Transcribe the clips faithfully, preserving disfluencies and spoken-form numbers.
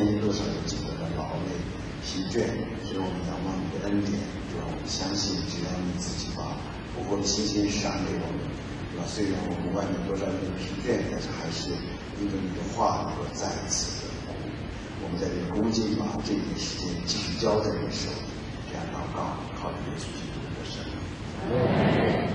天多少有几个的劳累疲倦，所以我们仰望你的恩典，主让我们相信，只要你自己把不过的信心赏给我们，对吧？虽然我们外面多少有点疲倦，但是还是因为你的话能够再一次的服务。我们在这个恭敬把这一点时间继续交在你手里，这样祷告，靠着耶稣基督的圣名。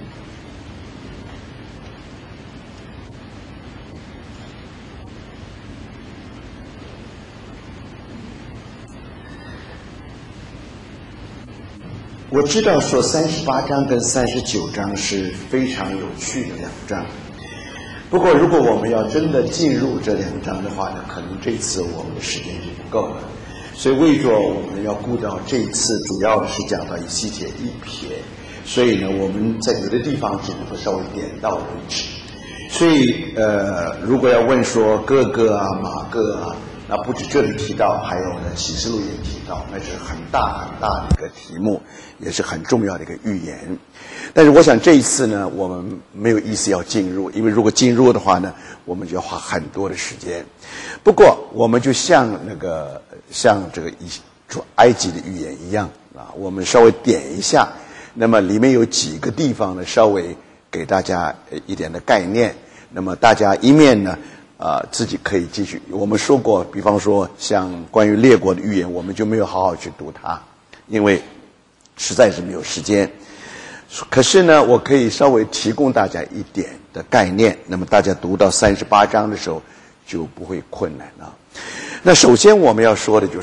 我知道说三十八章跟三十九章是非常有趣的两章，不过如果我们要真的进入这两章的话呢，可能这次我们的时间就不够了。所以为着我们要顾到这一次主要的是讲到以西结一瞥，所以呢我们在有的地方只能够稍微点到为止。所以呃，如果要问说各个啊马各啊，那不止这里提到，还有呢启示录也提到，那是很大很大的一个题目，也是很重要的一个预言。但是我想这一次呢我们没有意思要进入，因为如果进入的话呢我们就要花很多的时间。不过我们就像那个像这个埃及的预言一样啊，我们稍微点一下，那么里面有几个地方呢稍微给大家一点的概念，那么大家一面呢啊、呃，自己可以继续。我们说过，比方说像关于列国的预言，我们就没有好好去读它，因为实在是没有时间。可是呢，我可以稍微提供大家一点的概念，那么大家读到三十八章的时候就不会困难了。那首先我们要说的就是，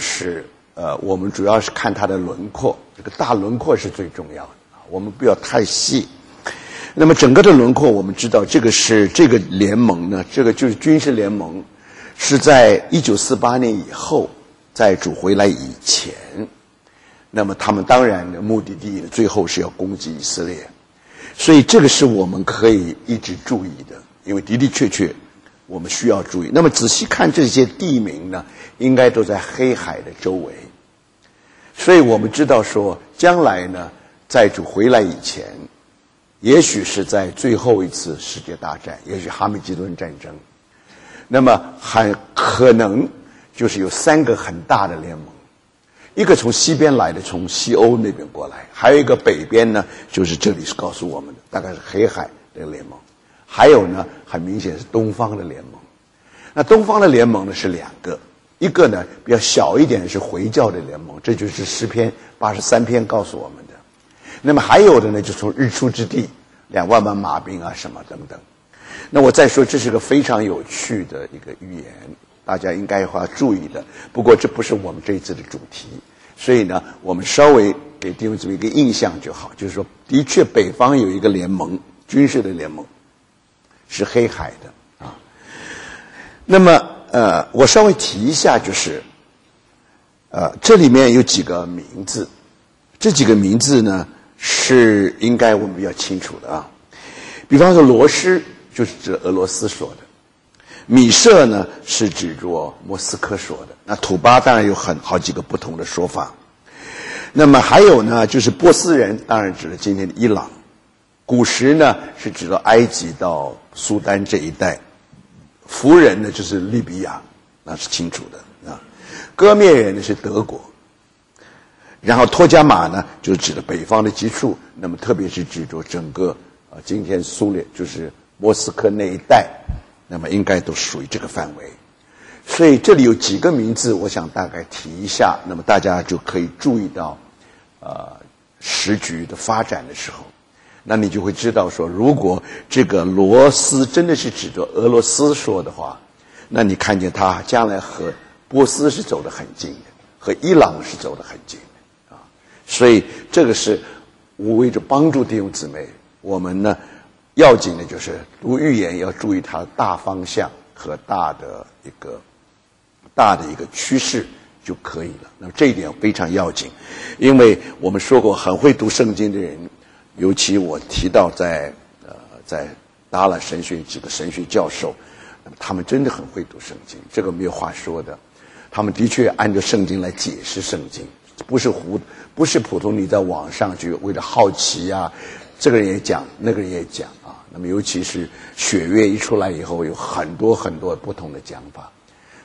呃，我们主要是看它的轮廓，这个大轮廓是最重要的，我们不要太细。那么整个的轮廓我们知道，这个是这个联盟呢，这个就是军事联盟，是在一九四八年以后，在主回来以前，那么他们当然的目的地最后是要攻击以色列，所以这个是我们可以一直注意的，因为的的确确我们需要注意。那么仔细看这些地名呢，应该都在黑海的周围，所以我们知道说将来呢，在主回来以前，也许是在最后一次世界大战，也许哈米吉顿战争，那么很可能就是有三个很大的联盟，一个从西边来的，从西欧那边过来，还有一个北边呢，就是这里是告诉我们的，大概是黑海的联盟，还有呢很明显是东方的联盟。那东方的联盟呢是两个，一个呢比较小一点是回教的联盟，这就是诗篇八十三篇告诉我们的。那么还有的呢就从日出之地，两万万马兵啊什么等等。那我再说，这是个非常有趣的一个预言，大家应该要注意的。不过这不是我们这一次的主题，所以呢我们稍微给弟兄姊妹一个印象就好，就是说的确北方有一个联盟，军事的联盟是黑海的啊。那么呃我稍微提一下，就是呃这里面有几个名字，这几个名字呢是应该我们比较清楚的啊。比方说罗斯就是指俄罗斯说的，米舍呢是指着莫斯科说的，那土巴当然有很好几个不同的说法。那么还有呢就是波斯人，当然指的今天的伊朗，古时呢是指到埃及到苏丹这一带，弗人呢就是利比亚，那是清楚的啊。哥灭人呢是德国，然后托加马呢就指的北方的基础，那么特别是指着整个呃今天苏联就是莫斯科那一带，那么应该都属于这个范围。所以这里有几个名字我想大概提一下，那么大家就可以注意到呃时局的发展的时候，那你就会知道说，如果这个罗斯真的是指着俄罗斯说的话，那你看见他将来和波斯是走得很近的，和伊朗是走得很近的啊。所以这个是无为着帮助弟兄姊妹，我们呢要紧的就是读预言要注意它的大方向和大的一个大的一个趋势就可以了。那么这一点非常要紧，因为我们说过很会读圣经的人，尤其我提到在呃在达拉神学几个神学教授，那么他们真的很会读圣经，这个没有话说的。他们的确按照圣经来解释圣经，不是胡不是普通你在网上去为了好奇啊，这个人也讲那个人也讲啊。那么尤其是血月一出来以后，有很多很多不同的讲法，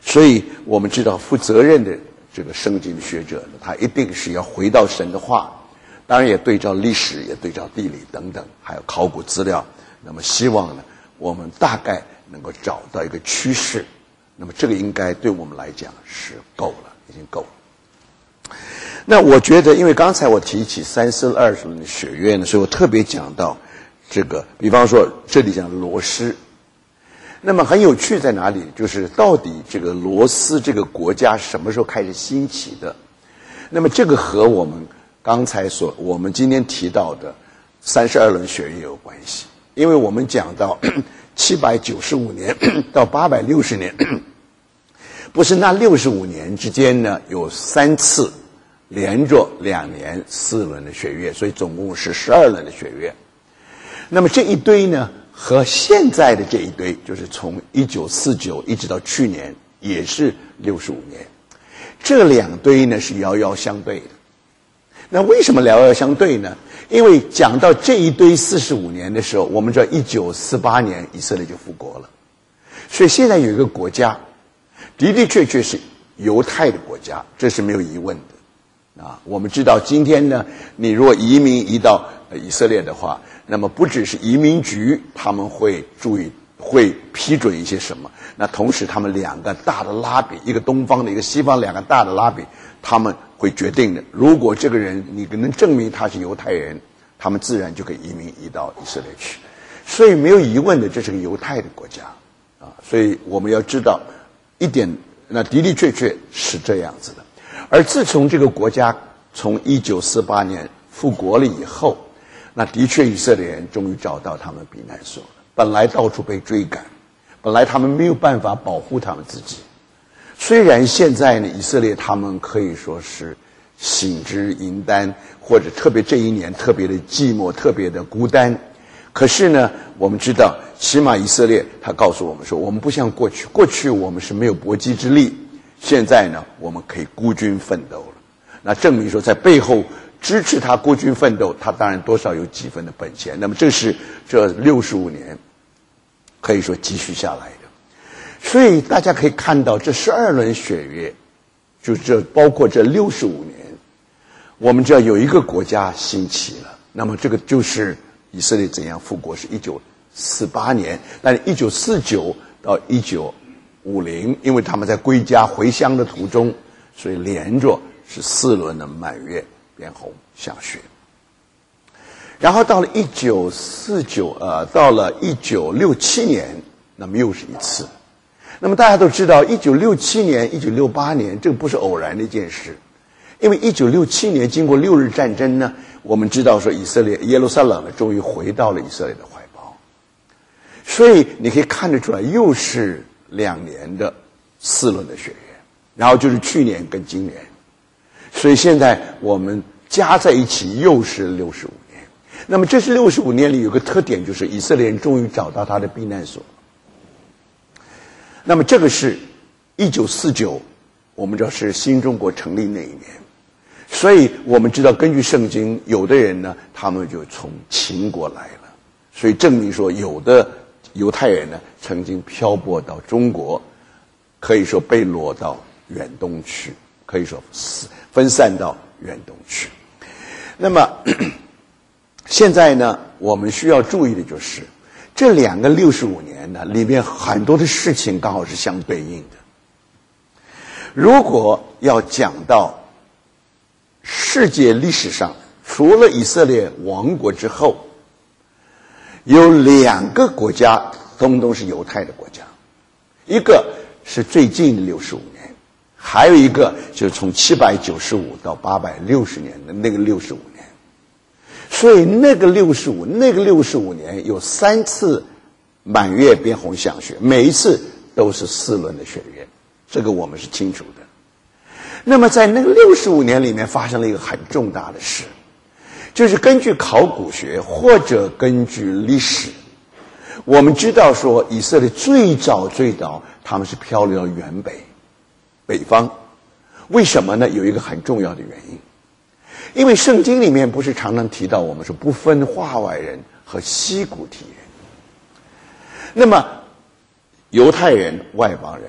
所以我们知道负责任的这个圣经学者呢，他一定是要回到神的话，当然也对照历史，也对照地理等等，还有考古资料。那么希望呢，我们大概能够找到一个趋势。那么这个应该对我们来讲是够了，已经够了。那我觉得，因为刚才我提起三四二十轮的学院呢，所以我特别讲到这个，比方说这里讲罗斯。那么很有趣在哪里？就是到底这个罗斯这个国家什么时候开始兴起的？那么这个和我们刚才所我们今天提到的三十二轮学院有关系，因为我们讲到七百九十五年到八百六十年，不是那六十五年之间呢有三次连着两年四轮的学院，所以总共是十二轮的学院。那么这一堆呢，和现在的这一堆，就是从一九四九一直到去年，也是六十五年。这两堆呢是遥遥相对的。那为什么遥遥相对呢？因为讲到这一堆四十五年的时候，我们知道一九四八年以色列就复国了，所以现在有一个国家的的确确是犹太的国家，这是没有疑问的啊。我们知道今天呢，你如果移民移到以色列的话，那么不只是移民局他们会注意会批准一些什么，那同时他们两个大的拉比，一个东方的一个西方，两个大的拉比，他们会决定的，如果这个人你能证明他是犹太人，他们自然就可以移民移到以色列去。所以没有疑问的，这是个犹太的国家啊。所以我们要知道一点，那的的确确是这样子的。而自从这个国家从一九四八年复国了以后，那的确以色列人终于找到他们避难所了。本来到处被追赶，本来他们没有办法保护他们自己。虽然现在呢，以色列他们可以说是喜之迎单，或者特别这一年特别的寂寞，特别的孤单。可是呢，我们知道，起码以色列他告诉我们说，我们不像过去，过去我们是没有搏击之力，现在呢，我们可以孤军奋斗了。那证明说，在背后支持他孤军奋斗，他当然多少有几分的本钱。那么这是这六十五年可以说积蓄下来的。所以大家可以看到，这十二轮血月，就这包括这六十五年，我们知道有一个国家兴起了，那么这个就是以色列怎样复国，是一九四八年，但是一九四九到一九五零，因为他们在归家回乡的途中，所以连着是四轮的满月变红下雪。然后到了一九四九，呃，到了一九六七年，那么又是一次。那么大家都知道，一九六七年、一九六八年，这个不是偶然的一件事，因为一九六七年经过六日战争呢，我们知道说以色列耶路撒冷呢终于回到了以色列的怀抱，所以你可以看得出来，又是两年的四轮的血月，然后就是去年跟今年，所以现在我们加在一起又是六十五年。那么这是六十五年里有个特点，就是以色列人终于找到他的避难所。那么这个是一九四九，我们知道是新中国成立那一年，所以我们知道根据圣经，有的人呢他们就从秦国来了，所以证明说有的犹太人呢曾经漂泊到中国，可以说被掳到远东去，可以说分散到远东去。那么现在呢，我们需要注意的就是这两个六十五年呢，里面很多的事情刚好是相对应的。如果要讲到世界历史上，除了以色列亡国之后，有两个国家通通是犹太的国家，一个是最近的六十五年，还有一个就是从七百九十五到八百六十年的那个六十五年。所以那个六十五，那个六十五年有三次满月变红响雪，每一次都是四轮的血月，这个我们是清楚的。那么在那个六十五年里面发生了一个很重大的事，就是根据考古学或者根据历史，我们知道说以色列最早最早他们是漂流到远北北方，为什么呢？有一个很重要的原因。因为圣经里面不是常常提到我们说不分化外人和西古提人，那么犹太人、外邦人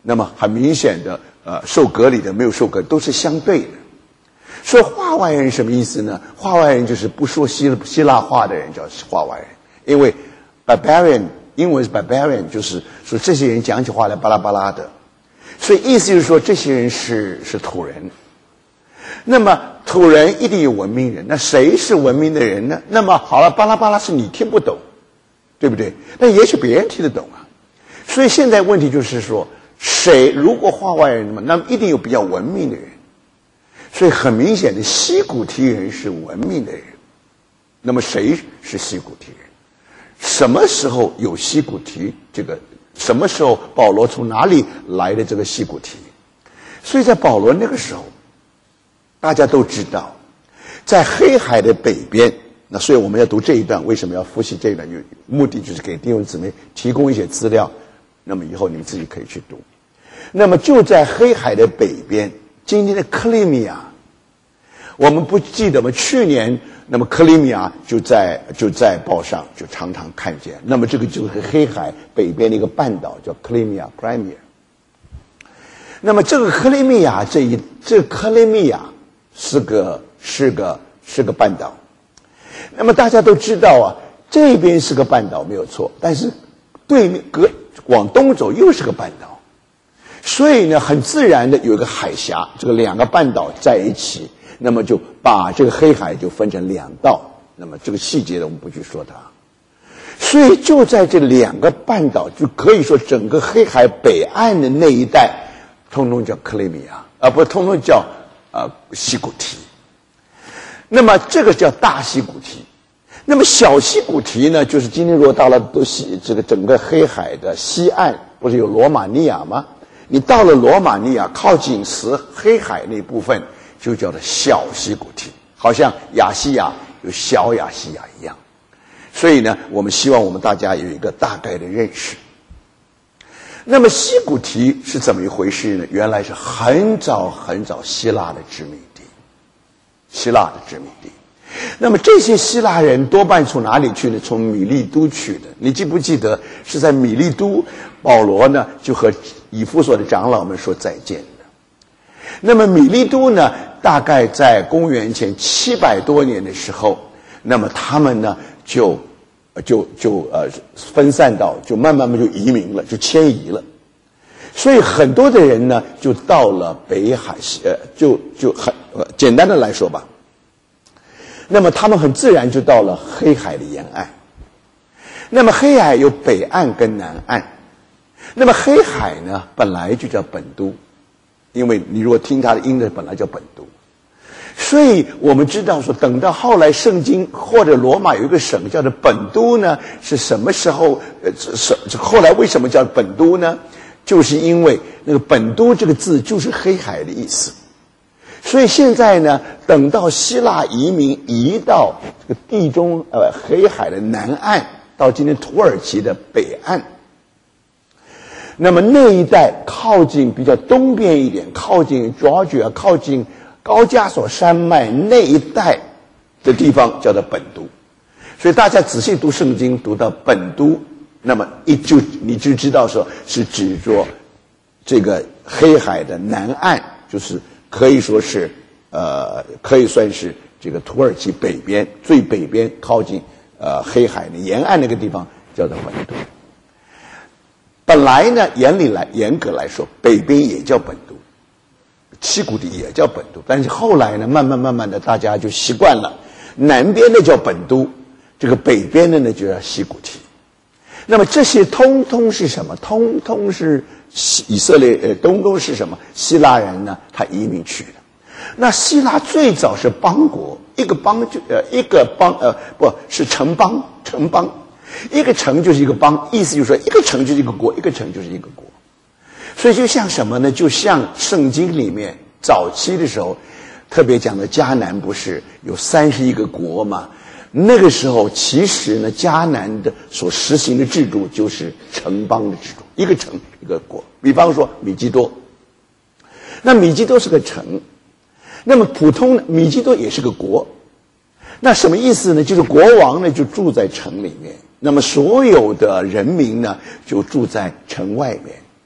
那么很明显的，呃，受隔离的没有受隔离都是相对的。说化外人什么意思呢？化外人就是不说希希腊话的人叫化外人，因为 barbarian 英文是 barbarian， 就是说这些人讲起话来巴拉巴拉的，所以意思就是说这些人是是土人。那么土人一定有文明人，那谁是文明的人呢？那么好了，巴拉巴拉是你听不懂，对不对？但也许别人听得懂啊。所以现在问题就是说，谁如果化外人嘛，那么一定有比较文明的人。所以很明显的，西古提人是文明的人。那么谁是西古提人？什么时候有西古提？这个什么时候保罗从哪里来的这个西古提？所以在保罗那个时候，大家都知道，在黑海的北边。那所以我们要读这一段，为什么要复习这一段？目的就是给弟兄姊妹提供一些资料，那么以后你们自己可以去读。那么就在黑海的北边。今天的克里米亚，我们不记得吗？去年，那么克里米亚就在就在报上就常常看见。那么这个就是黑海北边的一个半岛，叫克里米亚 （Crimea）。那么这个克里米亚这一这个克里米亚是个是个是个半岛。那么大家都知道啊，这边是个半岛没有错，但是对面隔往东走又是个半岛。所以呢，很自然的有一个海峡，这个两个半岛在一起，那么就把这个黑海就分成两道。那么这个细节的我们不去说它。所以就在这两个半岛，就可以说整个黑海北岸的那一带，通通叫克里米亚，而不通通叫呃西古提。那么这个叫大西古提。那么小西古提呢，就是今天如果到了都西这个整个黑海的西岸，不是有罗马尼亚吗？你到了罗马尼亚靠近死黑海那部分，就叫做小西古提，好像亚细亚有小亚细亚一样。所以呢，我们希望我们大家有一个大概的认识。那么西古提是怎么一回事呢？原来是很早很早希腊的殖民地，希腊的殖民地。那么这些希腊人多半从哪里去呢？从米利都去的。你记不记得是在米利都，保罗呢就和以弗所的长老们说再见的。那么米利都呢，大概在公元前七百多年的时候，那么他们呢就就就呃分散到，就慢慢慢就移民了，就迁移了。所以很多的人呢就到了北海，呃，就就很、呃、简单的来说吧。那么他们很自然就到了黑海的沿岸。那么黑海有北岸跟南岸。那么黑海呢，本来就叫本都，因为你如果听它的音的，本来叫本都。所以我们知道说，等到后来圣经或者罗马有一个省叫做本都呢，是什么时候？呃，是后来为什么叫本都呢？就是因为那个本都这个字就是黑海的意思。所以现在呢，等到希腊移民移到这个地中呃黑海的南岸，到今天土耳其的北岸，那么那一带靠近比较东边一点，靠近 Georgia， 靠近高加索山脉那一带的地方叫做本都。所以大家仔细读圣经，读到本都，那么一就你就知道说是指着这个黑海的南岸，就是可以说是呃，可以算是这个土耳其北边最北边靠近呃黑海的沿岸那个地方叫做本都。本来呢，严理来严格来说，北边也叫本都，西古提也叫本都，但是后来呢，慢慢慢慢的大家就习惯了，南边的叫本都，这个北边的呢就叫西古提。那么这些通通是什么？通通是以色列呃，通通是什么？希腊人呢，他移民去的。那希腊最早是邦国，一个邦就呃一个邦呃不是城邦，城邦，一个城就是一个邦，意思就是说一个城就是一个国，一个城就是一个国。所以就像什么呢？就像圣经里面早期的时候，特别讲的迦南不是有三十一个国嘛？那个时候其实呢，迦南的所实行的制度就是城邦的制度，一个城一个国。比方说米基多，那米基多是个城，那么普通的米基多也是个国。那什么意思呢？就是国王呢就住在城里面，那么所有的人民呢就住在城外面。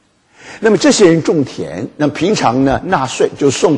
那么这些人种田，那平常呢纳税就送